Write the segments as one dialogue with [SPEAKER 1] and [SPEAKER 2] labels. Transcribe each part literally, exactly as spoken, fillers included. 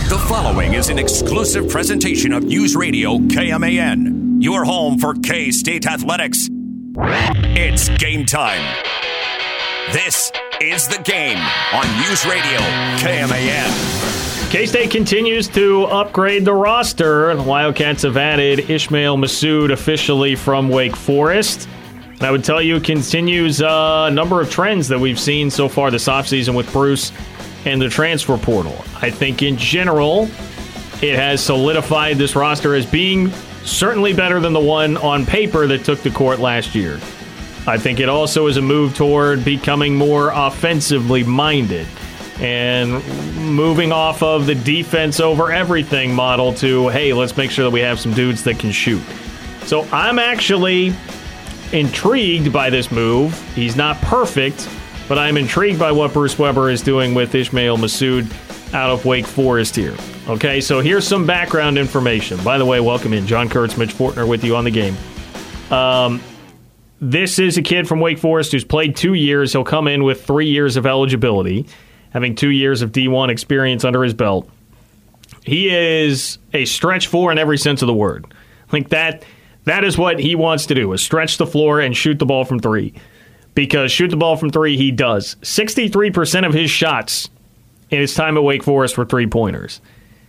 [SPEAKER 1] The following is an exclusive presentation of News Radio K M A N, your home for K-State athletics. It's game time. This is The Game on News Radio K M A N.
[SPEAKER 2] K-State continues to upgrade the roster. The Wildcats have added Ismail Massoud officially from Wake Forest. And I would tell you it continues a number of trends that we've seen so far this offseason with Bruce and the transfer portal. I think in general, it has solidified this roster as being certainly better than the one on paper that took the court last year. I think it also is a move toward becoming more offensively minded and moving off of the defense over everything model to, hey, let's make sure that we have some dudes that can shoot. So I'm actually intrigued by this move. He's not perfect, but I'm intrigued by what Bruce Weber is doing with Ismail Massoud out of Wake Forest here. Okay, so here's some background information. By the way, welcome in. John Kurtz, Mitch Fortner with you on the game. Um, this is a kid from Wake Forest who's played two years. He'll come in with three years of eligibility, having two years of D one experience under his belt. He is a stretch four in every sense of the word. Like that, that is what he wants to do, is stretch the floor and shoot the ball from three. Because shoot the ball from three, he does. sixty-three percent of his shots in his time at Wake Forest were three-pointers.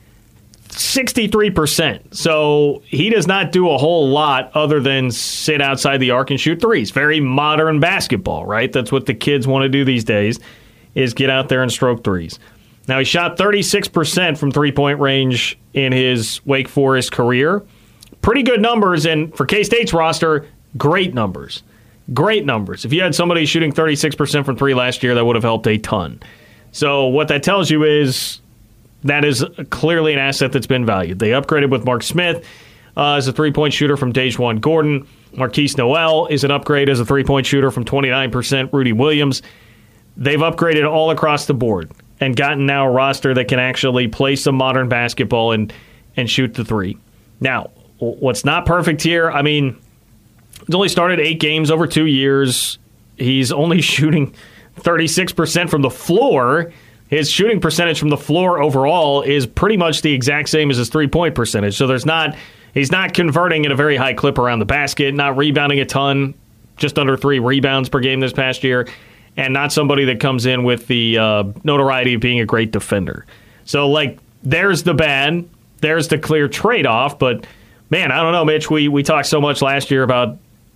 [SPEAKER 2] sixty-three percent. So he does not do a whole lot other than sit outside the arc and shoot threes. Very modern basketball, right? That's what the kids want to do these days, is get out there and stroke threes. Now, he shot thirty-six percent from three-point range in his Wake Forest career. Pretty good numbers, and for K-State's roster, great numbers. Great numbers. If you had somebody shooting thirty-six percent from three last year, that would have helped a ton. So what that tells you is that is clearly an asset that's been valued. They upgraded with Mark Smith uh, as a three-point shooter from Dejuan Gordon. Marquise Noel is an upgrade as a three-point shooter from twenty-nine percent Rudy Williams. They've upgraded all across the board and gotten now a roster that can actually play some modern basketball and, and shoot the three. Now, what's not perfect here, I mean, he's only started eight games over two years. He's only shooting thirty-six percent from the floor. His shooting percentage from the floor overall is pretty much the exact same as his three-point percentage. So there's not he's not converting at a very high clip around the basket, not rebounding a ton, just under three rebounds per game this past year, and not somebody that comes in with the uh, notoriety of being a great defender. So, like, there's the bad. There's the clear trade-off. But, man, I don't know, Mitch. We, we talked so much last year about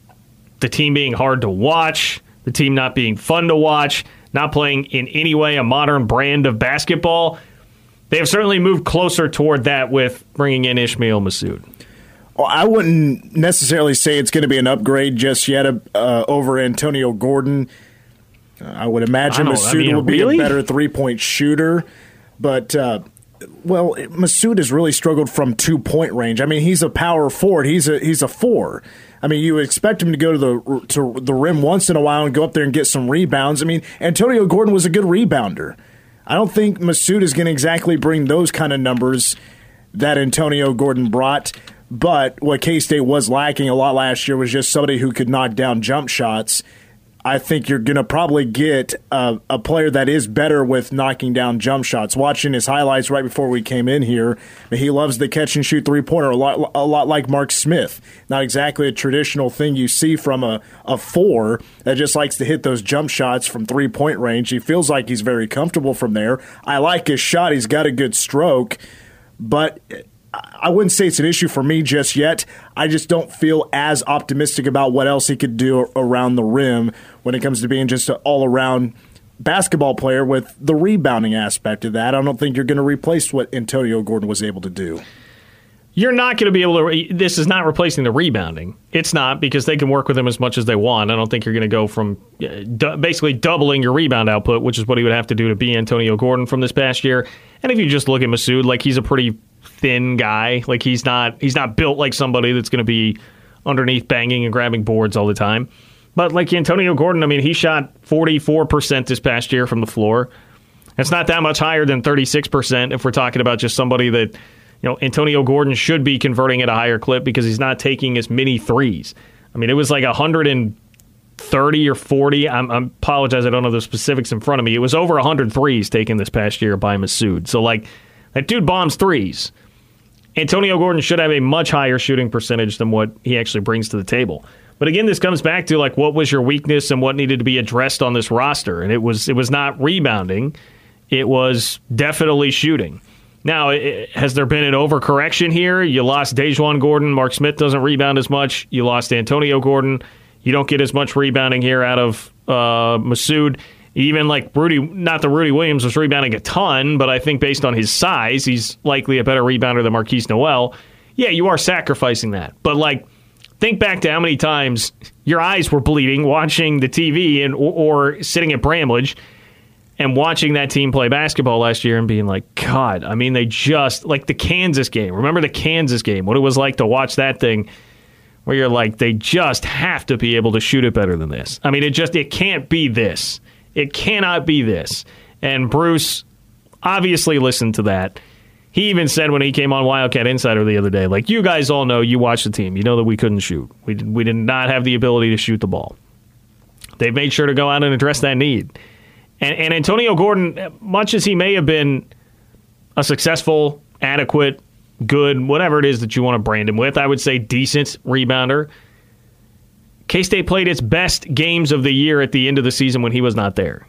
[SPEAKER 2] the team being hard to watch, the team not being fun to watch, not playing in any way a modern brand of basketball. They have certainly moved closer toward that with bringing in Ismail Massoud.
[SPEAKER 3] Well, I wouldn't necessarily say it's going to be an upgrade just yet uh, over Antonio Gordon. Uh, I would imagine Massoud I mean, will be really? a better three-point shooter. But, uh, well, Massoud has really struggled from two-point range. I mean, he's a power forward. He's a he's a four. I mean, you would expect him to go to the to the rim once in a while and go up there and get some rebounds. I mean, Antonio Gordon was a good rebounder. I don't think Massoud is going to exactly bring those kind of numbers that Antonio Gordon brought. But what K-State was lacking a lot last year was just somebody who could knock down jump shots. I think you're going to probably get a, a player that is better with knocking down jump shots. Watching his highlights right before we came in here, he loves the catch and shoot three-pointer, a lot, a lot like Mark Smith. Not exactly a traditional thing you see from a, a four that just likes to hit those jump shots from three-point range. He feels like he's very comfortable from there. I like his shot. He's got a good stroke, but I wouldn't say it's an issue for me just yet. I just don't feel as optimistic about what else he could do around the rim when it comes to being just an all-around basketball player with the rebounding aspect of that. I don't think you're going to replace what Antonio Gordon was able to do.
[SPEAKER 2] You're not going to be able to re- – this is not replacing the rebounding. It's not, because they can work with him as much as they want. I don't think you're going to go from uh, d- basically doubling your rebound output, which is what he would have to do to be Antonio Gordon from this past year. And if you just look at Massoud, like, he's a pretty thin guy. Like, he's not he's not built like somebody that's going to be underneath banging and grabbing boards all the time. But like Antonio Gordon, I mean, he shot forty-four percent this past year from the floor. It's not that much higher than thirty-six percent if we're talking about just somebody that, you know, Antonio Gordon should be converting at a higher clip because he's not taking as many threes. I mean, it was like one hundred thirty or forty. I'm, I apologize, I don't know the specifics in front of me. It was over one hundred threes taken this past year by Massoud. So, like, That dude bombs threes. Antonio Gordon should have a much higher shooting percentage than what he actually brings to the table. But again, this comes back to like what was your weakness and what needed to be addressed on this roster, and it was it was not rebounding, it was definitely shooting. Now, it, has there been an overcorrection here? You lost Dejuan Gordon, Mark Smith doesn't rebound as much. You lost Antonio Gordon, you don't get as much rebounding here out of uh, Massoud. Even like Rudy, not that Rudy Williams was rebounding a ton, but I think based on his size, he's likely a better rebounder than Marquise Noel. Yeah, you are sacrificing that, but like. Think back to how many times your eyes were bleeding watching the T V and or, or sitting at Bramlage and watching that team play basketball last year and being like, God, I mean, they just, like the Kansas game. Remember the Kansas game, what it was like to watch that thing where you're like, they just have to be able to shoot it better than this. I mean, it just, it can't be this. It cannot be this. And Bruce obviously listened to that. He even said when he came on Wildcat Insider the other day, like, you guys all know, you watch the team, you know that we couldn't shoot. We did, we did not have the ability to shoot the ball. They've made sure to go out and address that need. And, and Antonio Gordon, much as he may have been a successful, adequate, good, whatever it is that you want to brand him with, I would say decent rebounder, K-State played its best games of the year at the end of the season when he was not there.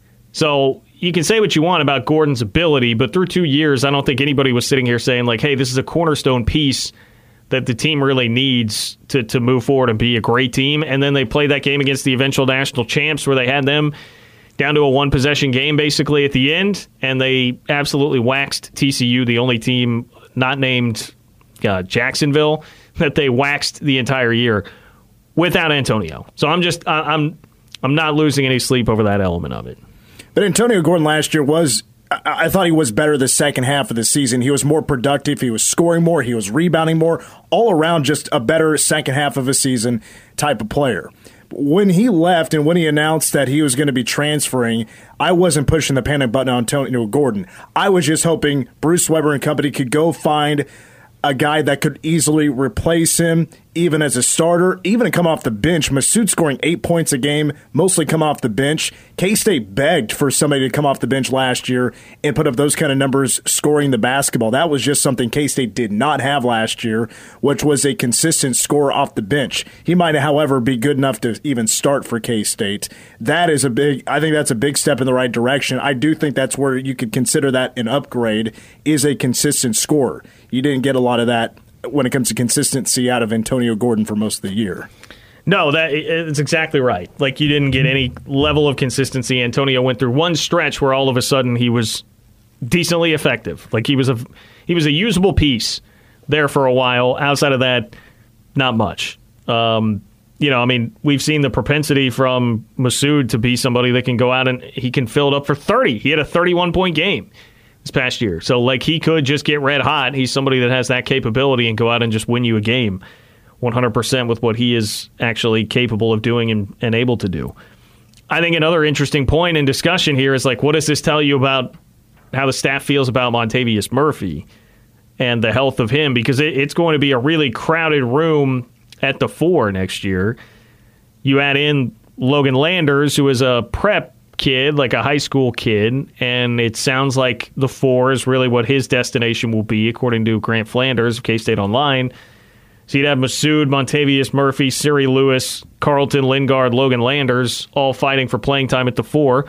[SPEAKER 2] So you can say what you want about Gordon's ability, but through two years, I don't think anybody was sitting here saying, like, hey, this is a cornerstone piece that the team really needs to, to move forward and be a great team. And then they played that game against the eventual national champs where they had them down to a one-possession game basically at the end, and they absolutely waxed T C U, the only team not named uh, Jacksonville, that they waxed the entire year without Antonio. So I'm just I, I'm I'm not losing any sleep over that element of it.
[SPEAKER 3] But Antonio Gordon last year was, I thought he was better the second half of the season. He was more productive. He was scoring more. He was rebounding more. All around just a better second half of a season type of player. When he left and when he announced that he was going to be transferring, I wasn't pushing the panic button on Antonio Gordon. I was just hoping Bruce Weber and company could go find a guy that could easily replace him, even as a starter, even to come off the bench. Massoud scoring eight points a game, mostly come off the bench. K-State begged for somebody to come off the bench last year and put up those kind of numbers scoring the basketball. That was just something K-State did not have last year, which was a consistent scorer off the bench. He might, however, be good enough to even start for K-State. That is a big, I think that's a big step in the right direction. I do think that's where you could consider that an upgrade, is a consistent scorer. You didn't get a lot of that when it comes to consistency out of Antonio Gordon for most of the year.
[SPEAKER 2] No, that it's exactly right. Like, you didn't get any level of consistency. Antonio went through one stretch where all of a sudden he was decently effective. Like, he was a he was a usable piece there for a while. Outside of that, not much. Um, you know, I mean, we've seen the propensity from Massoud to be somebody that can go out and he can fill it up for thirty. He had a thirty-one point game this past year. So, like, he could just get red hot. He's somebody that has that capability and go out and just win you a game one hundred percent with what he is actually capable of doing and, and able to do. I think another interesting point in discussion here is, like, what does this tell you about how the staff feels about Montavious Murphy and the health of him? Because it, it's going to be a really crowded room at the four next year. You add in Logan Landers, who is a prep kid, like a high school kid, and it sounds like the four is really what his destination will be, according to Grant Flanders of K-State Online. So you'd have Massoud, Montavious Murphy, Siri Lewis, Carlton Lingard, Logan Landers, all fighting for playing time at the four.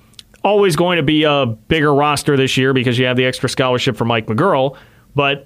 [SPEAKER 2] Always going to be a bigger roster this year because you have the extra scholarship for Mike McGurl, but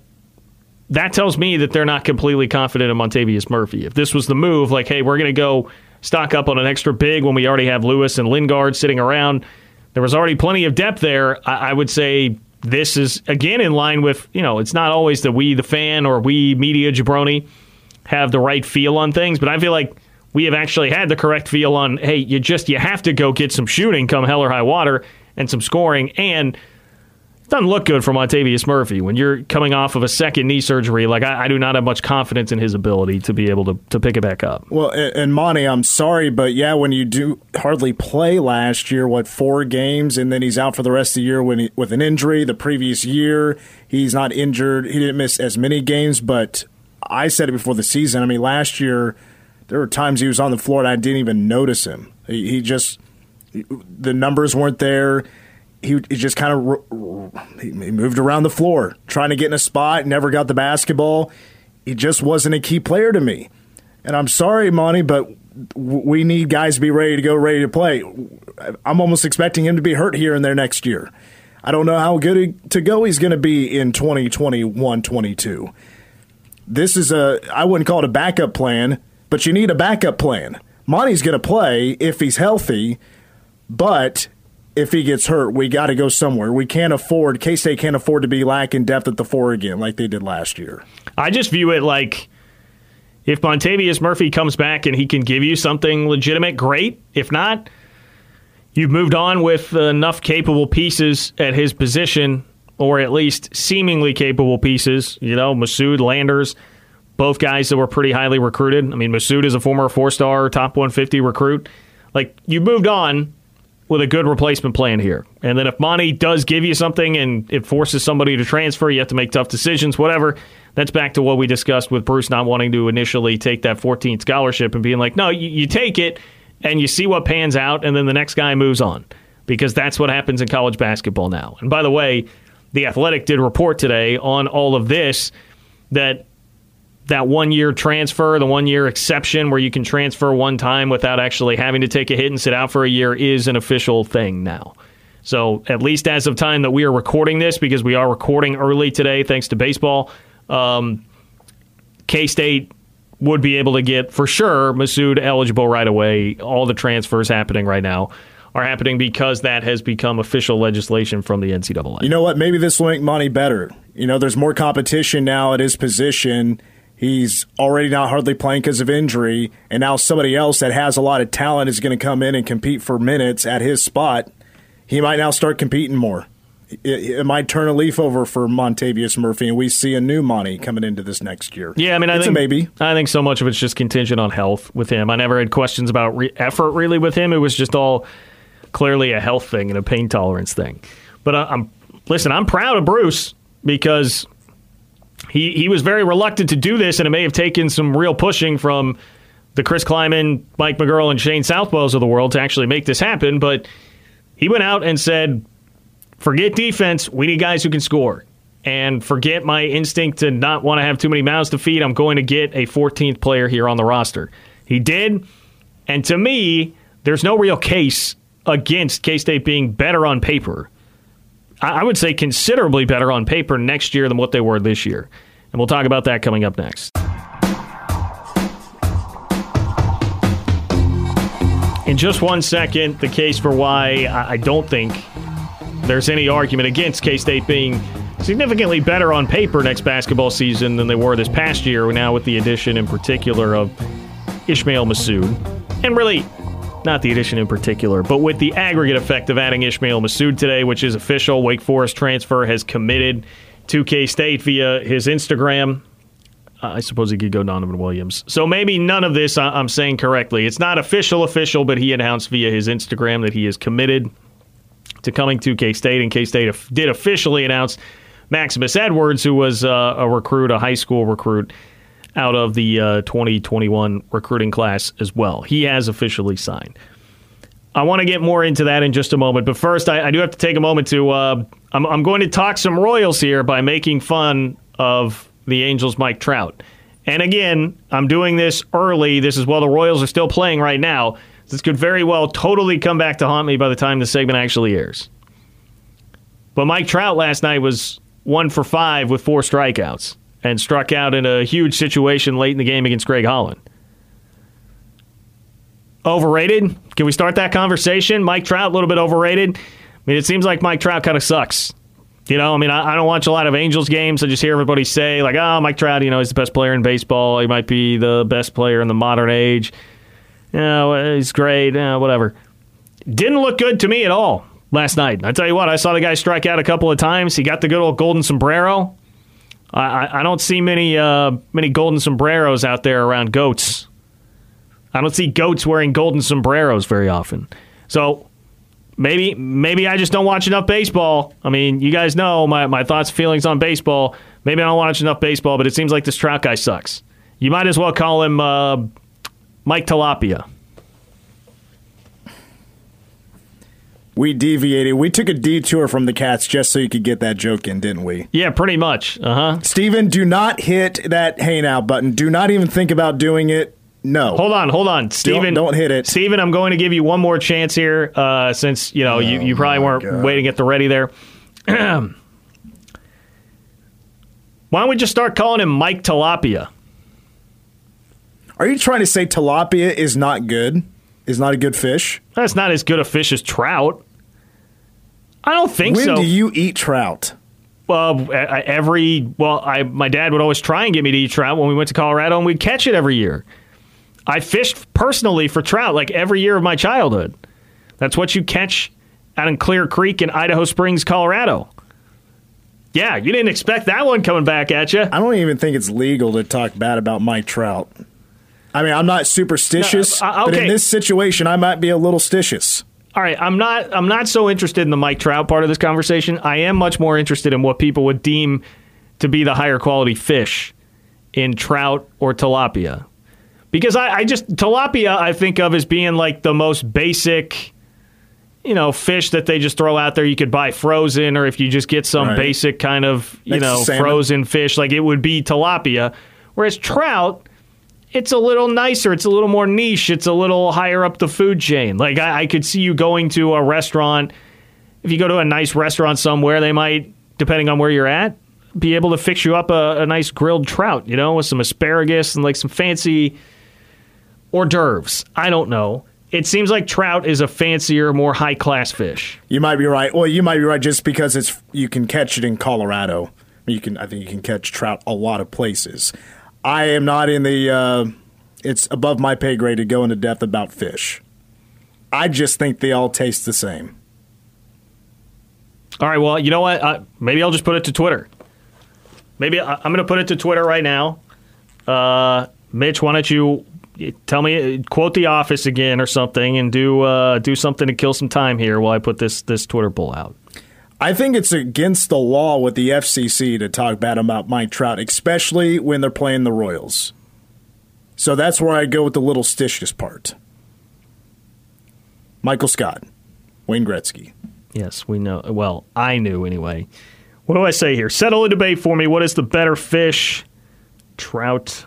[SPEAKER 2] that tells me that they're not completely confident in Montavious Murphy. If this was the move, like, hey, we're going to go stock up on an extra big when we already have Lewis and Lingard sitting around, there was already plenty of depth there. I, I would say this is, again, in line with, you know, it's not always that we, the fan, or we, media jabroni, have the right feel on things, but I feel like we have actually had the correct feel on, hey, you just, you have to go get some shooting come hell or high water and some scoring, and it doesn't look good for Montavious Murphy when you're coming off of a second knee surgery. Like, I, I do not have much confidence in his ability to be able to, to pick it back up.
[SPEAKER 3] Well, and, and Monty, I'm sorry, but yeah, when you do hardly play last year, what, four games, and then he's out for the rest of the year when he, with an injury. The previous year, he's not injured. He didn't miss as many games, but I said it before the season. I mean, last year, there were times he was on the floor and I didn't even notice him. He, he just, the numbers weren't there. he, he just kind of he moved around the floor, trying to get in a spot, never got the basketball. He just wasn't a key player to me. And I'm sorry, Monty, but we need guys to be ready to go, ready to play. I'm almost expecting him to be hurt here and there next year. I don't know how good to go he's going to be in twenty twenty-one twenty-two. This is a, I wouldn't call it a backup plan, but you need a backup plan. Monty's going to play if he's healthy, but if he gets hurt, we got to go somewhere. We can't afford, K-State can't afford to be lacking depth at the four again like they did last year.
[SPEAKER 2] I just view it like if Montavious Murphy comes back and he can give you something legitimate, great. If not, you've moved on with enough capable pieces at his position, or at least seemingly capable pieces. You know, Massoud, Landers, both guys that were pretty highly recruited. I mean, Massoud is a former four-star, top one fifty recruit. Like, you moved on with a good replacement plan here. And then if Monty does give you something and it forces somebody to transfer, you have to make tough decisions, whatever. That's back to what we discussed with Bruce not wanting to initially take that fourteenth scholarship and being like, no, you, you take it and you see what pans out, and then the next guy moves on. Because that's what happens in college basketball now. And by the way, The Athletic did report today on all of this, that that one-year transfer, the one-year exception where you can transfer one time without actually having to take a hit and sit out for a year is an official thing now. So at least as of time that we are recording this, because we are recording early today thanks to baseball, um, K-State would be able to get, for sure, Massoud eligible right away. All the transfers happening right now are happening because that has become official legislation from the N C double A.
[SPEAKER 3] You know what? Maybe this will make Monty better. You know, there's more competition now at his position. He's already not hardly playing because of injury, and now somebody else that has a lot of talent is going to come in and compete for minutes at his spot. He might now start competing more. It, it might turn a leaf over for Montavious Murphy, and we see a new Monty coming into this next year.
[SPEAKER 2] Yeah, I mean, I
[SPEAKER 3] it's
[SPEAKER 2] think
[SPEAKER 3] a maybe.
[SPEAKER 2] I think so much of it's just contingent on health with him. I never had questions about re- effort really with him. It was just all clearly a health thing and a pain tolerance thing. But I, I'm listen, I'm proud of Bruce because he he was very reluctant to do this, and it may have taken some real pushing from the Chris Kleiman, Mike McGurl, and Shane Southwells of the world to actually make this happen. But he went out and said, forget defense, we need guys who can score. And forget my instinct to not want to have too many mouths to feed, I'm going to get a fourteenth player here on the roster. He did, and to me, there's no real case against K-State being better on paper. I would say considerably better on paper next year than what they were this year. And we'll talk about that coming up next. In just one second, the case for why I don't think there's any argument against K-State being significantly better on paper next basketball season than they were this past year, now with the addition in particular of Ishmael Massoud. And really, not the addition in particular, but with the aggregate effect of adding Ishmael Massoud today, which is official. Wake Forest transfer has committed to K-State via his Instagram. Uh, I suppose he could go Donovan Williams. So maybe none of this I'm saying correctly. It's not official official, but he announced via his Instagram that he is committed to coming to K-State, and K-State did officially announce Maximus Edwards, who was uh, a recruit, a high school recruit, out of the uh, twenty twenty-one recruiting class as well. He has officially signed. I want to get more into that in just a moment, but first I, I do have to take a moment to, uh, I'm, I'm going to talk some Royals here by making fun of the Angels' Mike Trout. And again, I'm doing this early. This is while the Royals are still playing right now. This could very well totally come back to haunt me by the time the segment actually airs. But Mike Trout last night was one for five with four strikeouts and struck out in a huge situation late in the game against Greg Holland. Overrated? Can we start that conversation? Mike Trout, a little bit overrated? I mean, it seems like Mike Trout kind of sucks. You know, I mean, I, I don't watch a lot of Angels games. I just hear everybody say, like, oh, Mike Trout, you know, he's the best player in baseball. He might be the best player in the modern age. You know, he's great, uh, whatever. Didn't look good to me at all last night. I tell you what, I saw the guy strike out a couple of times. He got the good old golden sombrero. I, I don't see many uh, many golden sombreros out there around goats. I don't see goats wearing golden sombreros very often. So maybe maybe I just don't watch enough baseball. I mean, you guys know my, my thoughts and feelings on baseball. Maybe I don't watch enough baseball, but it seems like this Trout guy sucks. You might as well call him uh, Mike Tilapia.
[SPEAKER 3] We deviated. We took a detour from the Cats just so you could get that joke in, didn't we?
[SPEAKER 2] Yeah, pretty much. Uh-huh.
[SPEAKER 3] Steven, do not hit that hey now button. Do not even think about doing it. No.
[SPEAKER 2] Hold on, hold on. Steven,
[SPEAKER 3] don't, don't hit it.
[SPEAKER 2] Steven, I'm going to give you one more chance here uh, since, you know, oh you, you probably weren't God. waiting at the ready there. Why don't we just start calling him Mike Tilapia?
[SPEAKER 3] Are you trying to say tilapia is not good? Is not a good fish?
[SPEAKER 2] That's not as good a fish as trout. I don't think
[SPEAKER 3] when
[SPEAKER 2] so.
[SPEAKER 3] When do you eat trout?
[SPEAKER 2] Well, every well, I my dad would always try and get me to eat trout when we went to Colorado, and we'd catch it every year. I fished personally for trout like every year of my childhood. That's what you catch out in Clear Creek in Idaho Springs, Colorado. Yeah, you didn't expect that one coming back at you.
[SPEAKER 3] I don't even think it's legal to talk bad about Mike Trout. I mean, I'm not superstitious, no, uh, okay. but in this situation, I might be a little stitious.
[SPEAKER 2] All right, I'm not I'm not so interested in the Mike Trout part of this conversation. I am much more interested in what people would deem to be the higher quality fish in trout or tilapia. Because I, I just, tilapia I think of as being like the most basic, you know, fish that they just throw out there. You could buy frozen, or if you just get some right. basic kind of, you Next know, frozen fish, like it would be tilapia. Whereas trout, it's a little nicer. It's a little more niche. It's a little higher up the food chain. Like I, I could see you going to a restaurant. If you go to a nice restaurant somewhere, they might, depending on where you're at, be able to fix you up a, a nice grilled trout, you know, with some asparagus and like some fancy hors d'oeuvres. I don't know. It seems like trout is a fancier, more high-class fish.
[SPEAKER 3] You might be right. Well, you might be right just because it's you can catch it in Colorado. You can, I think you can catch trout a lot of places. I am not in the, uh, it's above my pay grade to go into depth about fish. I just think they all taste the same.
[SPEAKER 2] All right, well, you know what? Uh, maybe I'll just put it to Twitter. Maybe I, I'm going to put it to Twitter right now. Uh, Mitch, why don't you tell me, quote The Office again or something, and do uh, do something to kill some time here while I put this, this Twitter poll out.
[SPEAKER 3] I think it's against the law with the F C C to talk bad about Mike Trout, especially when they're playing the Royals. So that's where I go with the little stitious part. Michael Scott, Wayne Gretzky.
[SPEAKER 2] Yes, we know. Well, I knew anyway. What do I say here? Settle a debate for me. What is the better fish? Trout,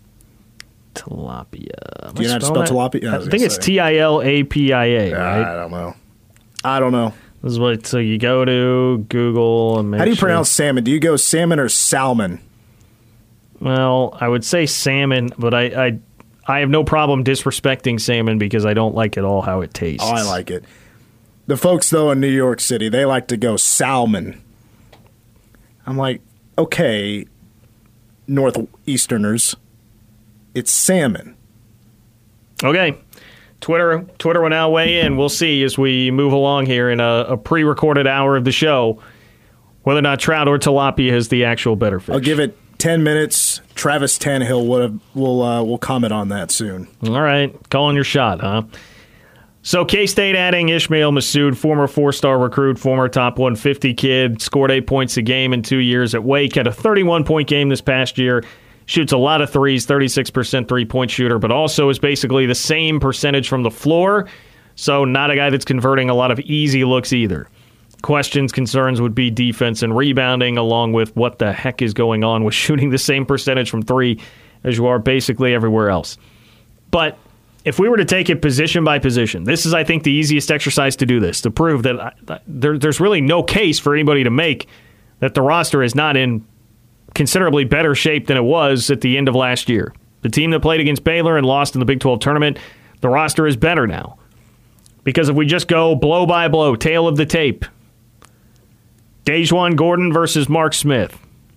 [SPEAKER 2] tilapia.
[SPEAKER 3] Do you know how to spell tilapia?
[SPEAKER 2] I, I think it's T I L A P I A, right?
[SPEAKER 3] I don't know. I don't know.
[SPEAKER 2] This is what, so you go to Google and make
[SPEAKER 3] How do you
[SPEAKER 2] sure.
[SPEAKER 3] pronounce salmon? Do you go salmon or salmon?
[SPEAKER 2] Well, I would say salmon, but I, I I have no problem disrespecting salmon because I don't like at all how it tastes.
[SPEAKER 3] Oh, I like it. The folks, though, in New York City, they like to go salmon. I'm like, okay, Northeasterners, it's salmon.
[SPEAKER 2] Okay. Twitter Twitter will now weigh in. We'll see as we move along here in a, a pre-recorded hour of the show whether or not trout or tilapia is the actual better fish.
[SPEAKER 3] I'll give it ten minutes. Travis Tannehill will have, will uh, will comment on that soon.
[SPEAKER 2] All right. Calling your shot, huh? So K-State adding Ishmael Massoud, former four-star recruit, former top one fifty kid, scored eight points a game in two years at Wake, had a thirty-one point game this past year. Shoots a lot of threes, thirty-six percent three-point shooter, but also is basically the same percentage from the floor, so not a guy that's converting a lot of easy looks either. Questions, concerns would be defense and rebounding, along with what the heck is going on with shooting the same percentage from three as you are basically everywhere else. But if we were to take it position by position, this is, I think, the easiest exercise to do this, to prove that I, there, there's really no case for anybody to make that the roster is not in considerably better shape than it was at the end of last year. The team that played against Baylor and lost in the Big twelve tournament, the roster is better now. Because if we just go blow by blow, tail of the tape, Dajuan Gordon versus Mark Smith.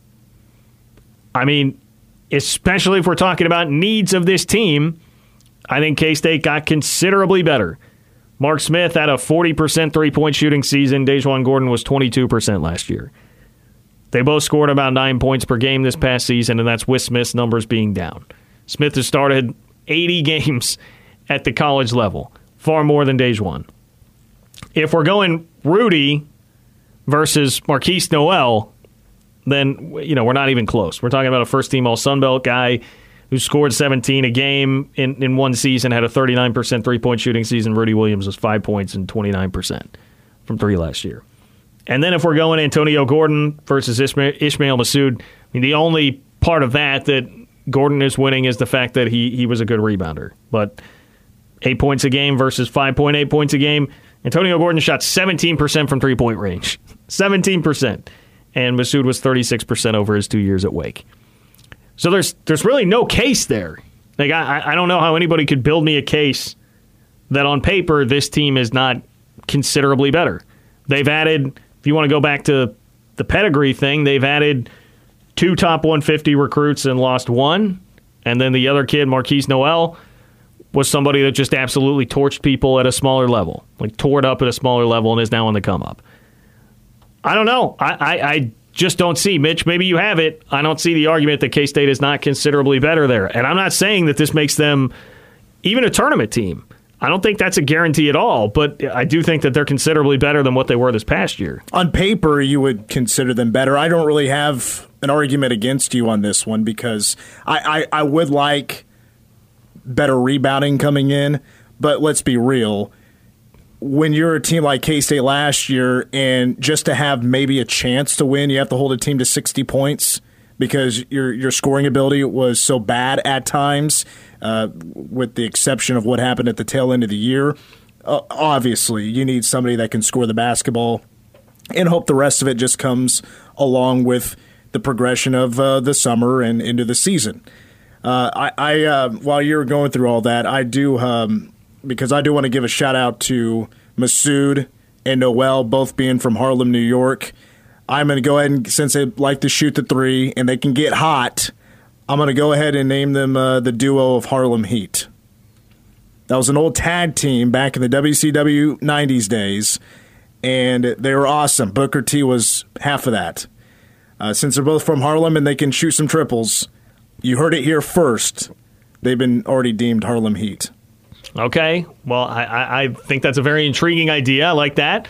[SPEAKER 2] I mean, especially if we're talking about needs of this team, I think K-State got considerably better. Mark Smith had a forty percent three-point shooting season. Dajuan Gordon was twenty-two percent last year. They both scored about nine points per game this past season, and that's with Smith's numbers being down. Smith has started eighty games at the college level, far more than Dajuan. If we're going Rudy versus Marquise Noel, then you know we're not even close. We're talking about a first-team All-Sun Belt guy who scored seventeen a game in, in one season, had a thirty-nine percent three-point shooting season. Rudy Williams was five points and twenty-nine percent. from three last year. And then if we're going Antonio Gordon versus Ishmael, Ishmael Massoud, I mean, the only part of that that Gordon is winning is the fact that he he was a good rebounder. But eight points a game versus five point eight points a game, Antonio Gordon shot seventeen percent from three-point range. seventeen percent. And Massoud was thirty-six percent over his two years at Wake. So there's there's really no case there. Like I, I don't know how anybody could build me a case that on paper this team is not considerably better. They've added, if you want to go back to the pedigree thing, they've added two top one fifty recruits and lost one. And then the other kid, Marquise Noel, was somebody that just absolutely torched people at a smaller level, like tore it up at a smaller level and is now on the come up. I don't know. I, I, I just don't see. Mitch, maybe you have it. I don't see the argument that K-State is not considerably better there. And I'm not saying that this makes them even a tournament team. I don't think that's a guarantee at all, but I do think that they're considerably better than what they were this past year.
[SPEAKER 3] On paper, you would consider them better. I don't really have an argument against you on this one because I, I, I would like better rebounding coming in, but let's be real. When you're a team like K-State last year and just to have maybe a chance to win, you have to hold a team to sixty points because your your scoring ability was so bad at times, uh, with the exception of what happened at the tail end of the year. Uh, obviously, you need somebody that can score the basketball and hope the rest of it just comes along with the progression of uh, the summer and into the season. Uh, I, I uh, while you're going through all that, I do um, – because I do want to give a shout-out to Massoud and Noel, both being from Harlem, New York. I'm going to go ahead and, since they like to shoot the three and they can get hot, I'm going to go ahead and name them uh, the duo of Harlem Heat. That was an old tag team back in the W C W nineties days, and they were awesome. Booker T was half of that. Uh, since they're both from Harlem and they can shoot some triples, you heard it here first. They've been already deemed Harlem Heat.
[SPEAKER 2] Okay, well, I, I think that's a very intriguing idea. I like that.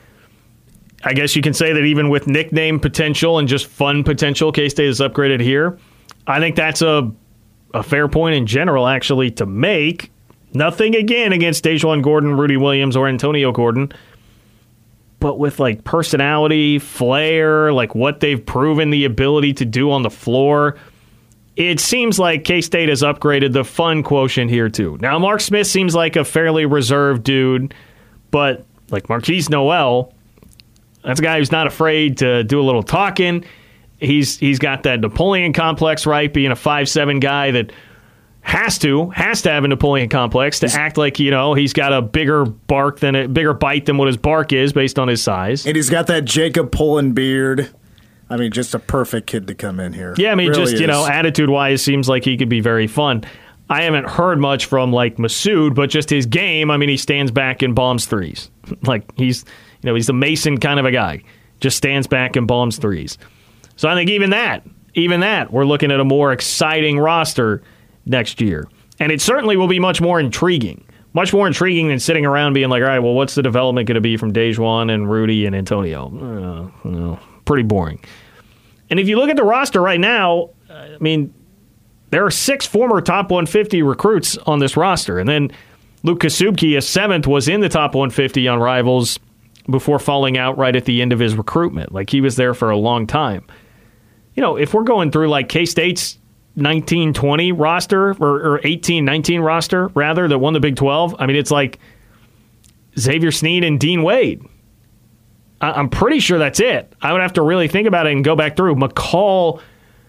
[SPEAKER 2] I guess you can say that even with nickname potential and just fun potential, K-State is upgraded here. I think that's a a fair point in general, actually, to make. Nothing, again, against Dajuan Gordon, Rudy Williams, or Antonio Gordon. But with, like, personality, flair, like what they've proven the ability to do on the floor, it seems like K-State has upgraded the fun quotient here, too. Now, Mark Smith seems like a fairly reserved dude, but like Marquise Noel, that's a guy who's not afraid to do a little talking. He's He's got that Napoleon complex, right, being a five seven guy that has to, has to have a Napoleon complex to act like, you know, he's got a bigger bark than a bigger bite than what his bark is based on his size.
[SPEAKER 3] And he's got that Jacob Pullen beard. I mean, just a perfect kid to come in here.
[SPEAKER 2] Yeah, I mean,
[SPEAKER 3] really
[SPEAKER 2] just,
[SPEAKER 3] is.
[SPEAKER 2] you know, attitude-wise, seems like he could be very fun. I haven't heard much from, like, Massoud, but just his game, I mean, he stands back and bombs threes. Like, he's, you know, he's the Mason kind of a guy. Just stands back and bombs threes. So I think even that, even that, we're looking at a more exciting roster next year. And it certainly will be much more intriguing. Much more intriguing than sitting around being like, all right, well, what's the development going to be from Dajuan and Rudy and Antonio? Uh, no. Pretty boring. And if you look at the roster right now, I mean, there are six former top one fifty recruits on this roster. And then Luke Kasubke, a seventh, was in the top one fifty on Rivals before falling out right at the end of his recruitment. Like, he was there for a long time. You know, if we're going through, like, K-State's nineteen twenty roster, or, or eighteen nineteen roster, rather, that won the Big twelve, I mean, it's like Xavier Sneed and Dean Wade. I'm pretty sure that's it. I would have to really think about it and go back through. McCall,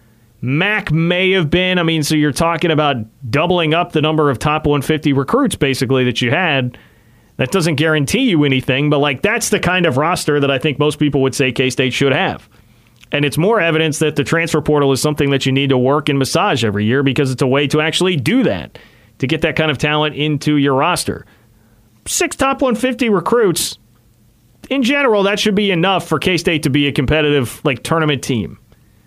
[SPEAKER 2] Mack may have been. I mean, so you're talking about doubling up the number of top one fifty recruits, basically, that you had. That doesn't guarantee you anything, but, like, that's the kind of roster that I think most people would say K-State should have. And it's more evidence that the transfer portal is something that you need to work and massage every year because it's a way to actually do that, to get that kind of talent into your roster. Six top one fifty recruits. In general, that should be enough for K-State to be a competitive, like, tournament team.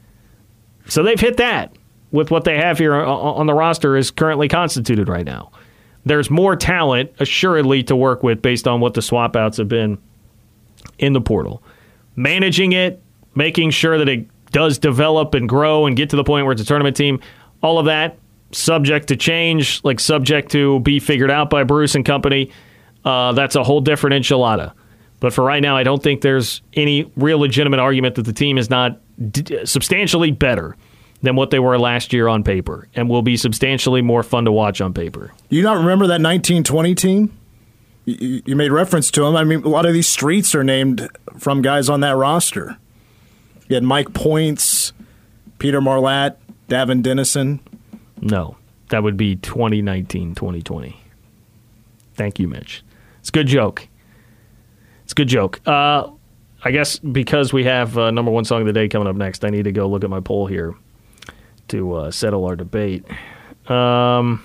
[SPEAKER 2] So they've hit that with what they have here on the roster is currently constituted right now. There's more talent, assuredly, to work with based on what the swap outs have been in the portal. Managing it, making sure that it does develop and grow and get to the point where it's a tournament team, all of that subject to change, like subject to be figured out by Bruce and company. Uh, that's a whole different enchilada. But for right now, I don't think there's any real legitimate argument that the team is not d- substantially better than what they were last year on paper and will be substantially more fun to watch on paper.
[SPEAKER 3] You not remember that nineteen twenty team? You, you made reference to them. I mean, a lot of these streets are named from guys on that roster. You had Mike Points, Peter Marlatt, Davin Dennison.
[SPEAKER 2] No, that would be twenty nineteen twenty twenty. Thank you, Mitch. It's a good joke. It's a good joke. Uh, I guess because we have uh, number one song of the day coming up next, I need to go look at my poll here to uh, settle our debate. Um,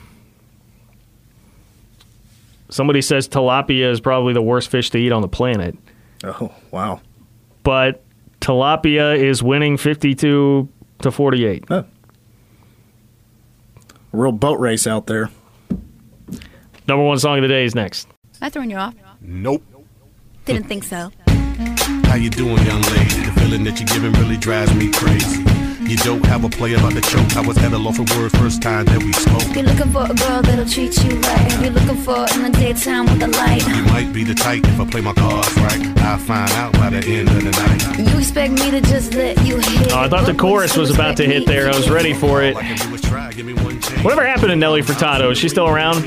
[SPEAKER 2] somebody says tilapia is probably the worst fish to eat on the planet.
[SPEAKER 3] Oh, wow.
[SPEAKER 2] But tilapia is winning fifty-two to forty-eight.
[SPEAKER 3] Huh. A real boat race out there.
[SPEAKER 2] Number one song of the day is next.
[SPEAKER 4] Am I throwing you off?
[SPEAKER 5] Nope.
[SPEAKER 4] Didn't think so.
[SPEAKER 5] How you doing, young lady? The feeling that you're giving really drives me crazy. You don't have a play about the choke. I was at a loss for words first time that we spoke.
[SPEAKER 6] You're looking for a girl that'll treat you right. You're looking for in the daytime with the light.
[SPEAKER 5] You might be the type if I play my cards right. I'll find out by the end of the night.
[SPEAKER 6] You expect me to just let you hit.
[SPEAKER 2] Oh, I thought the chorus was about to hit there. I was ready for it. Whatever happened to Nelly Furtado? Is she still around?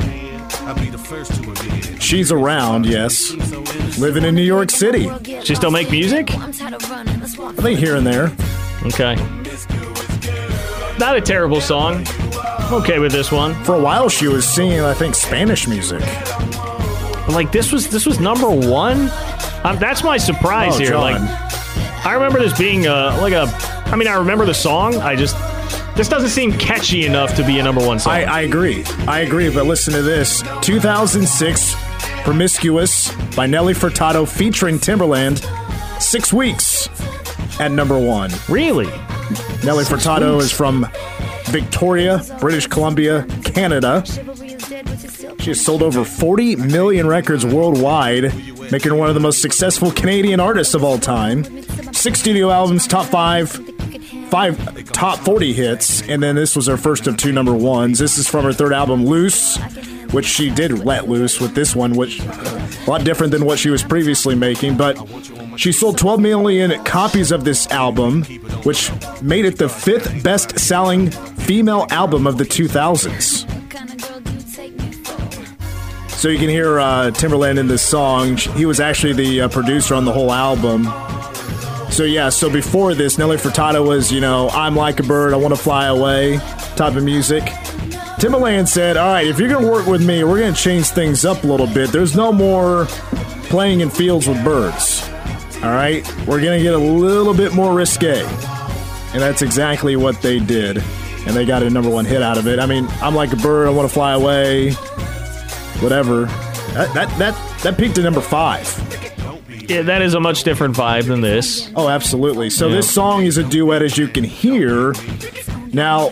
[SPEAKER 3] She's around, yes. Living in New York City.
[SPEAKER 2] She still make music?
[SPEAKER 3] I think here and there.
[SPEAKER 2] Okay. Not a terrible song. I'm okay with this one.
[SPEAKER 3] For a while, she was singing, I think, Spanish music.
[SPEAKER 2] Like this was this was number one. Um, that's my surprise
[SPEAKER 3] oh,
[SPEAKER 2] here.
[SPEAKER 3] John.
[SPEAKER 2] Like, I remember this being a, like a. I mean, I remember the song. I just this doesn't seem catchy enough to be a number one song.
[SPEAKER 3] I, I agree. I agree. But listen to this: two thousand six, "Promiscuous" by Nelly Furtado featuring Timberland. Six weeks at number one.
[SPEAKER 2] Really?
[SPEAKER 3] Nelly
[SPEAKER 2] Six
[SPEAKER 3] Furtado
[SPEAKER 2] weeks.
[SPEAKER 3] is from Victoria, British Columbia, Canada. She has sold over forty million records worldwide, making her one of the most successful Canadian artists of all time. Six studio albums, top five, five top forty hits, and then this was her first of two number ones. This is from her third album, Loose, which she did let loose with this one, which a lot different than what she was previously making, but she sold twelve million copies of this album, which made it the fifth best-selling female album of the two thousands. So you can hear uh, Timberland in this song. He was actually the uh, producer on the whole album. So yeah, so before this, Nelly Furtado was, you know, I'm like a bird, I want to fly away type of music. Timberland said, all right, if you're going to work with me, we're going to change things up a little bit. There's no more playing in fields with birds. All right? We're going to get a little bit more risque. And that's exactly what they did. And they got a number one hit out of it. I mean, I'm like a bird, I want to fly away. Whatever. That that that, that peaked at number five.
[SPEAKER 2] Yeah, that is a much different vibe than this.
[SPEAKER 3] Oh, absolutely. So
[SPEAKER 2] yeah.
[SPEAKER 3] This song is a duet, as you can hear. Now,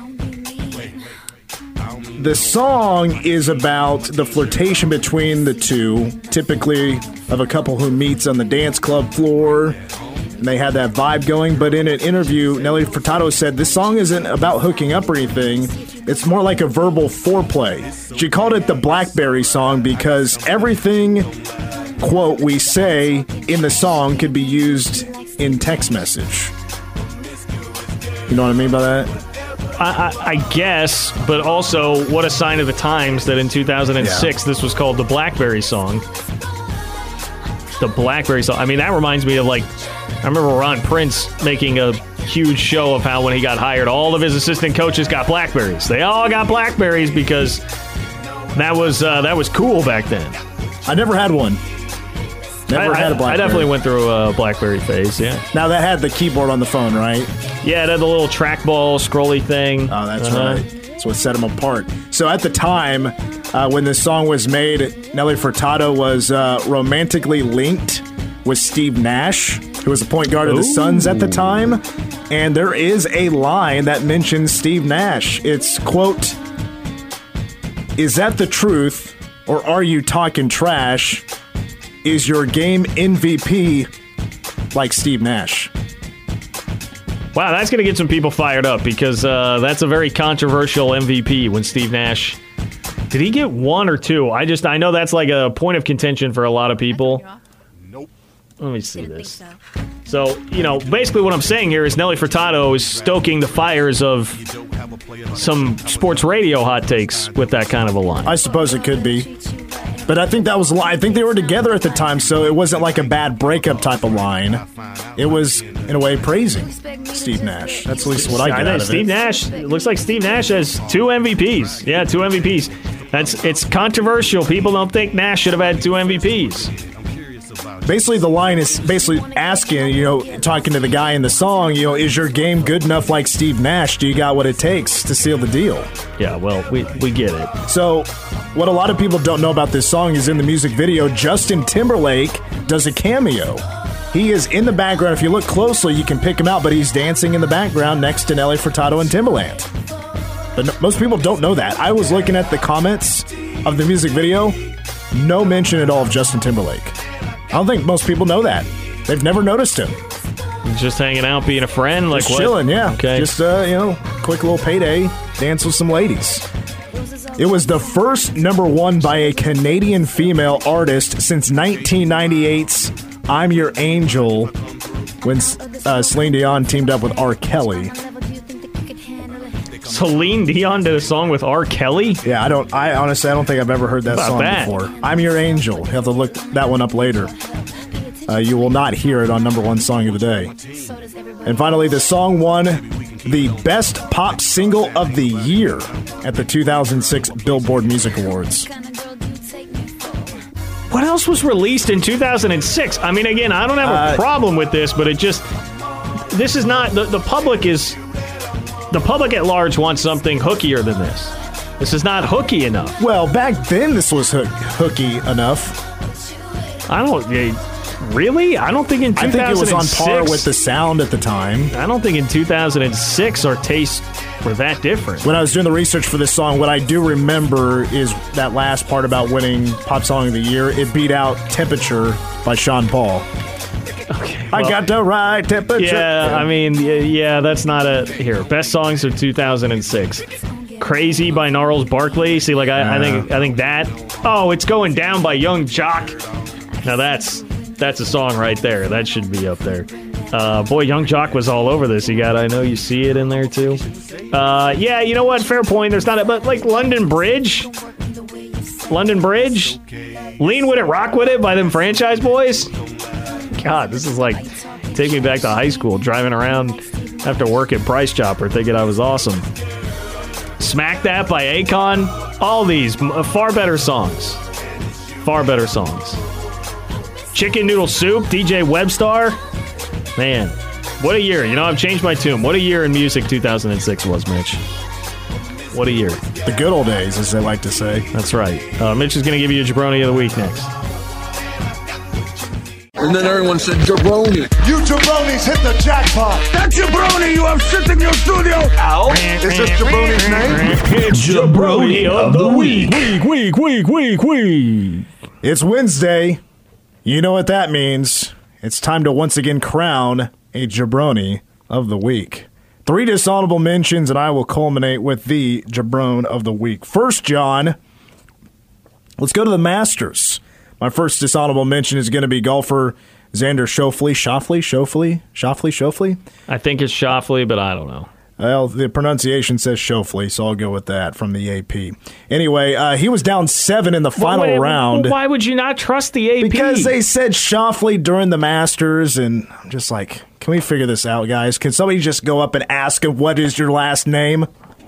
[SPEAKER 3] the song is about the flirtation between the two, typically of a couple who meets on the dance club floor, and they had that vibe going. But in an interview, Nelly Furtado said this song isn't about hooking up or anything. It's more like a verbal foreplay. She called it the Blackberry song because everything, quote, we say in the song could be used in text message. You know what I mean by that?
[SPEAKER 2] I, I, I guess, but also, what a sign of the times that in two thousand six
[SPEAKER 3] Yeah.
[SPEAKER 2] this was called the Blackberry song. The Blackberry song. I mean, that reminds me of, like, I remember Ron Prince making a huge show of how when he got hired, all of his assistant coaches got Blackberries. They all got Blackberries because that was uh, that was cool back then.
[SPEAKER 3] I never had one. Never
[SPEAKER 2] I,
[SPEAKER 3] had a
[SPEAKER 2] I,
[SPEAKER 3] Blackberry.
[SPEAKER 2] I definitely went through a Blackberry phase, yeah.
[SPEAKER 3] Now, that had the keyboard on the phone, right?
[SPEAKER 2] Yeah, it had the little trackball, scrolly thing.
[SPEAKER 3] Oh, that's
[SPEAKER 2] Uh-huh.
[SPEAKER 3] right. That's what set them apart. So at the time, uh, when this song was made, Nelly Furtado was uh, romantically linked with Steve Nash, who was the point guard of the
[SPEAKER 2] Ooh.
[SPEAKER 3] Suns at the time. And there is a line that mentions Steve Nash. It's, quote, "Is that the truth, or are you talking trash? Is your game M V P like Steve Nash?"
[SPEAKER 2] Wow, that's going to get some people fired up because uh, that's a very controversial M V P when Steve Nash... Did he get one or two? I just I know that's like a point of contention for a lot of people. Let me see
[SPEAKER 4] Didn't
[SPEAKER 2] this.
[SPEAKER 4] think so.
[SPEAKER 2] So, you know, basically what I'm saying here is Nelly Furtado is stoking the fires of some sports radio hot takes with that kind of a line.
[SPEAKER 3] I suppose it could be. But I think that was a line. I think they were together at the time, so it wasn't like a bad breakup type of line. It was, in a way, praising Steve Nash. That's at least what I get
[SPEAKER 2] I
[SPEAKER 3] out of
[SPEAKER 2] Steve
[SPEAKER 3] it.
[SPEAKER 2] Nash, it looks like Steve Nash has two M V Ps. Yeah, two M V Ps. That's It's controversial. People don't think Nash should have had two M V Ps.
[SPEAKER 3] Basically, the line is basically asking, you know, talking to the guy in the song, you know, is your game good enough like Steve Nash? Do you got what it takes to seal the deal?
[SPEAKER 2] Yeah, well, we, we get it.
[SPEAKER 3] So, what a lot of people don't know about this song is in the music video, Justin Timberlake does a cameo. He is in the background. If you look closely, you can pick him out, but he's dancing in the background next to Nelly Furtado and Timbaland. But no, most people don't know that. I was looking at the comments of the music video, no mention at all of Justin Timberlake. I don't think most people know that. They've never noticed him.
[SPEAKER 2] Just hanging out, being a friend, like
[SPEAKER 3] Just
[SPEAKER 2] what?
[SPEAKER 3] chilling, yeah.
[SPEAKER 2] Okay.
[SPEAKER 3] Just, uh, you know, quick little payday, dance with some ladies. It was the first number one by a Canadian female artist since nineteen ninety-eight's I'm Your Angel, when uh, Celine Dion teamed up with R. Kelly.
[SPEAKER 2] Celine Dion did a song with R. Kelly?
[SPEAKER 3] Yeah, I don't. I honestly, I don't think I've ever heard that
[SPEAKER 2] About
[SPEAKER 3] song
[SPEAKER 2] that?
[SPEAKER 3] before. I'm Your Angel. You have to look that one up later. Uh, you will not hear it on number one song of the day. And finally, the song won the Best Pop Single of the Year at the two thousand six Billboard Music Awards.
[SPEAKER 2] What else was released in two thousand six? I mean, again, I don't have a
[SPEAKER 3] Uh,
[SPEAKER 2] problem with this, but it just... This is not... The, the public is... The public at large wants something hookier than this. This is not hooky enough.
[SPEAKER 3] Well, back then this was hook, hooky enough.
[SPEAKER 2] I don't... eh, Really? I don't think in two
[SPEAKER 3] I
[SPEAKER 2] thousand six...
[SPEAKER 3] think it was on par with the sound at the time.
[SPEAKER 2] I don't think in two thousand six our tastes were that different.
[SPEAKER 3] When I was doing the research for this song, what I do remember is that last part about winning Pop Song of the Year. It beat out Temperature by Sean Paul.
[SPEAKER 2] Okay,
[SPEAKER 3] I
[SPEAKER 2] well,
[SPEAKER 3] got the right temperature.
[SPEAKER 2] Yeah, I mean, yeah, yeah, that's not a... Here, best songs of two thousand six. Crazy by Gnarls Barkley. See, like, I, I think I think that... Oh, It's Going Down by Young Jock. Now that's... That's a song right there. That should be up there. Uh, boy, Young Jock was all over this. You got, I know you see it in there too. Uh, yeah, you know what? Fair point. There's not a, but like London Bridge, London Bridge, Lean With It, Rock With It by them Franchise Boys. God, this is like take me back to high school, driving around after work at Price Chopper, thinking I was awesome. Smack That by Akon. All these far better songs. Far better songs. Chicken Noodle Soup, D J Webstar. Man, what a year. You know, I've changed my tune. What a year in music two thousand six was, Mitch. What a year.
[SPEAKER 3] The good old days, as they like to say.
[SPEAKER 2] That's right. Uh, Mitch is going to give you a Jabroni of the Week next.
[SPEAKER 7] And then everyone said, Jabroni.
[SPEAKER 8] You jabronis hit the jackpot.
[SPEAKER 7] That Jabroni you have sitting in your studio. Ow.
[SPEAKER 8] Is this Jabroni's name?
[SPEAKER 2] It's Jabroni of the Week. Week, week, week, week, week.
[SPEAKER 3] It's Wednesday. You know what that means. It's time to once again crown a Jabroni of the Week. Three dishonorable mentions, and I will culminate with the Jabron of the Week. First, John, let's go to the Masters. My first dishonorable mention is going to be golfer Xander Schauffele. Schauffele? Schauffele? Schauffele? Schauffele?
[SPEAKER 2] I think it's Schauffele, but I don't know.
[SPEAKER 3] Well, the pronunciation says Schauffele, so I'll go with that from the A P. Anyway, uh, he was down seven in the final
[SPEAKER 2] Wait,
[SPEAKER 3] round.
[SPEAKER 2] Why would you not trust the A P?
[SPEAKER 3] Because they said Schauffele during the Masters, and I'm just like, can we figure this out, guys? Can somebody just go up and ask him, what is your last name?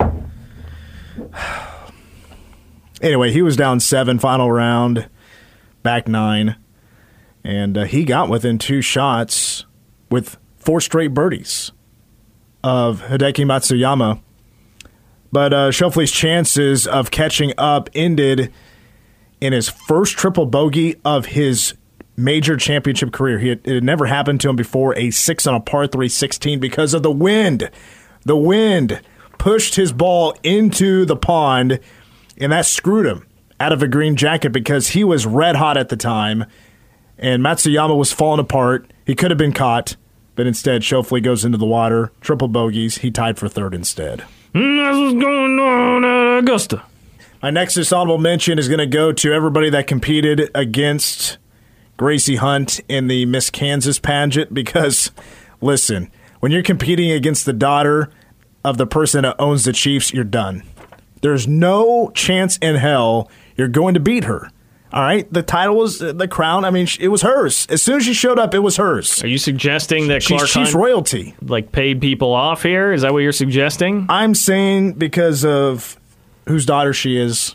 [SPEAKER 3] Anyway, he was down seven, final round, back nine, and uh, he got within two shots with four straight birdies of Hideki Matsuyama. But uh, Schauffele's chances of catching up ended in his first triple bogey of his major championship career. He had, it had never happened to him before, a six on a par three sixteen, because of the wind. The wind pushed his ball into the pond, and that screwed him out of a green jacket because he was red hot at the time, and Matsuyama was falling apart. He could have been caught, but instead Schauffele goes into the water, triple bogeys. He tied for third instead.
[SPEAKER 2] Mm, that's what's going on at Augusta.
[SPEAKER 3] My next dishonorable mention is going to go to everybody that competed against Gracie Hunt in the Miss Kansas pageant because, listen, when you're competing against the daughter of the person that owns the Chiefs, you're done. There's no chance in hell you're going to beat her. All right? The title was the crown. I mean, it was hers. As soon as she showed up, it was hers.
[SPEAKER 2] Are you suggesting that
[SPEAKER 3] she,
[SPEAKER 2] Clark
[SPEAKER 3] she's
[SPEAKER 2] Hunt,
[SPEAKER 3] royalty.
[SPEAKER 2] like, paid people off here? Is that what you're suggesting?
[SPEAKER 3] I'm saying because of whose daughter she is,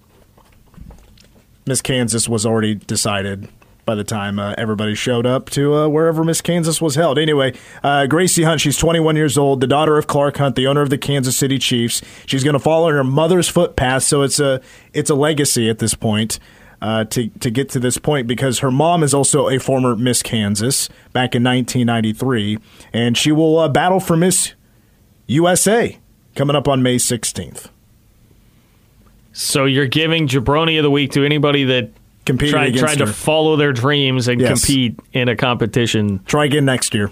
[SPEAKER 3] Miss Kansas was already decided by the time uh, everybody showed up to uh, wherever Miss Kansas was held. Anyway, uh, Gracie Hunt, she's twenty-one years old, the daughter of Clark Hunt, the owner of the Kansas City Chiefs. She's going to follow in her mother's footpaths, so it's a it's a legacy at this point uh, to, to get to this point because her mom is also a former Miss Kansas back in nineteen ninety-three, and she will uh, battle for Miss U S A coming up on May sixteenth.
[SPEAKER 2] So you're giving Jabroni of the Week to anybody that
[SPEAKER 3] Competing
[SPEAKER 2] Try,
[SPEAKER 3] against
[SPEAKER 2] tried
[SPEAKER 3] her.
[SPEAKER 2] to follow their dreams and
[SPEAKER 3] Yes.
[SPEAKER 2] compete in a competition.
[SPEAKER 3] Try again next year.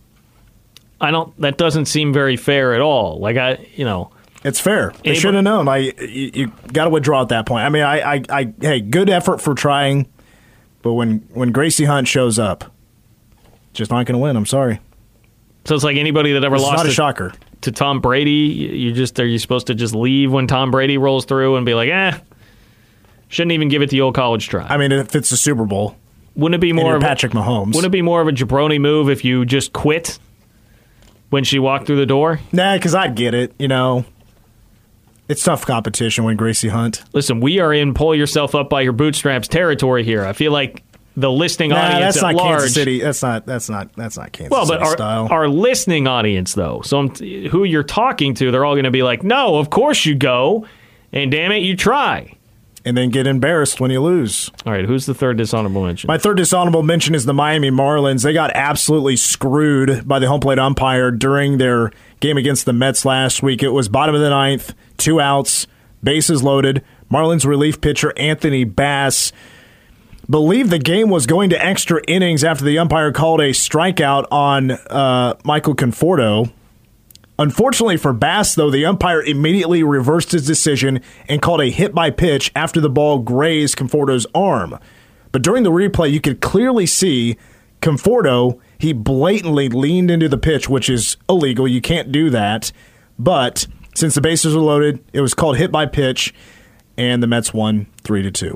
[SPEAKER 2] I don't. That doesn't seem very fair at all. Like I, you know,
[SPEAKER 3] It's fair. They
[SPEAKER 2] Anybody-
[SPEAKER 3] should have known. I you, you got to withdraw at that point. I mean, I, I, I, hey, good effort for trying, but when when Gracie Hunt shows up, just not going to win. I'm sorry.
[SPEAKER 2] so it's like anybody that ever
[SPEAKER 3] It's
[SPEAKER 2] lost
[SPEAKER 3] not a
[SPEAKER 2] to,
[SPEAKER 3] shocker.
[SPEAKER 2] to Tom Brady. You just are you supposed to just leave when Tom Brady rolls through and be like, eh, shouldn't even give it the old college try.
[SPEAKER 3] I mean, if it's a Super Bowl,
[SPEAKER 2] wouldn't it be
[SPEAKER 3] and
[SPEAKER 2] more
[SPEAKER 3] you're
[SPEAKER 2] of a-
[SPEAKER 3] Patrick Mahomes?
[SPEAKER 2] Wouldn't it be more of a Jabroni move if you just quit when she walked through the door?
[SPEAKER 3] Nah, because I'd get it. You know, it's tough competition when Gracie Hunt.
[SPEAKER 2] Listen, we are in pull yourself up by your bootstraps territory here. I feel like the listening
[SPEAKER 3] Nah,
[SPEAKER 2] audience
[SPEAKER 3] that's
[SPEAKER 2] at
[SPEAKER 3] not
[SPEAKER 2] large.
[SPEAKER 3] Kansas City. That's not. That's not. That's not Kansas
[SPEAKER 2] Well, but
[SPEAKER 3] City
[SPEAKER 2] our,
[SPEAKER 3] style.
[SPEAKER 2] our listening audience, though, so I'm t- who you're talking to, they're all going to be like, no, of course you go, and damn it, you try.
[SPEAKER 3] And then get embarrassed when you lose.
[SPEAKER 2] All right, who's the third dishonorable mention?
[SPEAKER 3] My third dishonorable mention is the Miami Marlins. They got absolutely screwed by the home plate umpire during their game against the Mets last week. It was bottom of the ninth, two outs, bases loaded. Marlins relief pitcher Anthony Bass believed the game was going to extra innings after the umpire called a strikeout on uh, Michael Conforto. Unfortunately for Bass, though, the umpire immediately reversed his decision and called a hit by pitch after the ball grazed Conforto's arm. But during the replay, you could clearly see Conforto, he blatantly leaned into the pitch, which is illegal. You can't do that. But since the bases were loaded, it was called hit by pitch, and the Mets won three to two.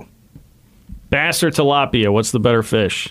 [SPEAKER 2] Bass or tilapia? What's the better fish?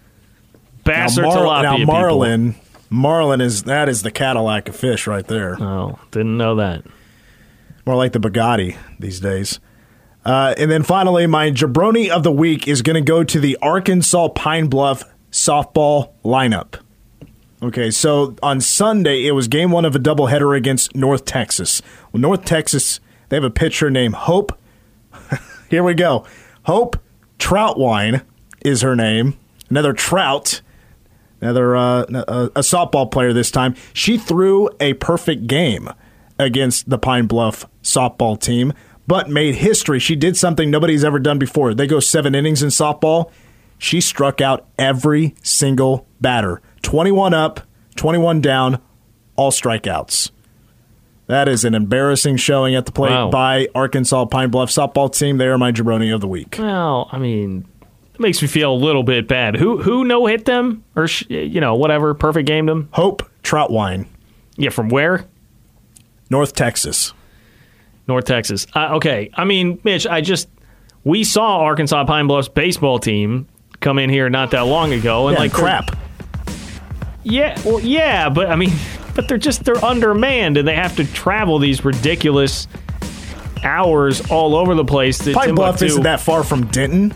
[SPEAKER 2] Bass
[SPEAKER 3] now,
[SPEAKER 2] or
[SPEAKER 3] Mar-
[SPEAKER 2] tilapia?
[SPEAKER 3] now
[SPEAKER 2] people?
[SPEAKER 3] Marlin, Marlin is that is the Cadillac of fish right there.
[SPEAKER 2] Oh, didn't know that.
[SPEAKER 3] More like the Bugatti these days. Uh, and then finally, my jabroni of the week is going to go to the Arkansas Pine Bluff softball lineup. Okay, so on Sunday, it was game one of a doubleheader against North Texas. Well, North Texas, they have a pitcher named Hope. Here we go. Hope Troutwine is her name. Another Trout. Another uh, a, a softball player this time. She threw a perfect game against the Pine Bluff softball team, but made history. She did something nobody's ever done before. They go seven innings in softball. She struck out every single batter. twenty-one up, twenty-one down, all strikeouts. That is an embarrassing showing at the plate
[SPEAKER 2] Wow.
[SPEAKER 3] by Arkansas Pine Bluff softball team. They are my jabroni of the week.
[SPEAKER 2] Well, I mean, it makes me feel a little bit bad. Who who no hit them or sh- you know whatever perfect gamed them?
[SPEAKER 3] Hope Troutwine,
[SPEAKER 2] Yeah, from where?
[SPEAKER 3] North Texas.
[SPEAKER 2] North Texas. Uh, okay, I mean, Mitch, I just we saw Arkansas Pine Bluff's baseball team come in here not that long ago, and
[SPEAKER 3] Yeah,
[SPEAKER 2] like they're-
[SPEAKER 3] crap.
[SPEAKER 2] Yeah, well, yeah, but I mean, but they're just they're undermanned, and they have to travel these ridiculous hours all over the place. To
[SPEAKER 3] Pine Bluff
[SPEAKER 2] Timbuktu.
[SPEAKER 3] isn't that far from Denton.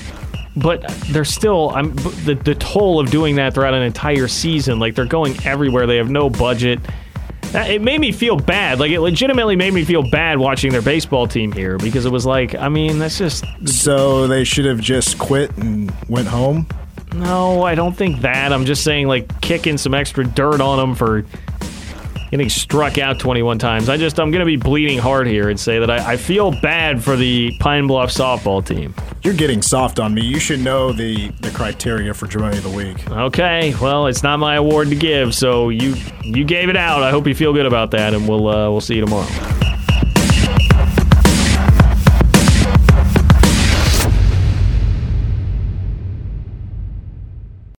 [SPEAKER 2] But they're still I'm the the toll of doing that throughout an entire season. Like they're going everywhere. They have no budget. That- It made me feel bad. Like it legitimately made me feel bad watching their baseball team here because it was like, I mean, that's just
[SPEAKER 3] So they should have just quit and went home.
[SPEAKER 2] no. I don't think that. I'm just saying like kicking some extra dirt on them for getting struck out twenty-one times. I just I'm gonna be bleeding heart here and say that I, I feel bad for the Pine Bluff softball team.
[SPEAKER 3] You're getting soft on me. You should know the, the criteria for jabroni of the week.
[SPEAKER 2] Okay, well, it's not my award to give, so you you gave it out. I hope you feel good about that, and we'll uh, we'll see you tomorrow.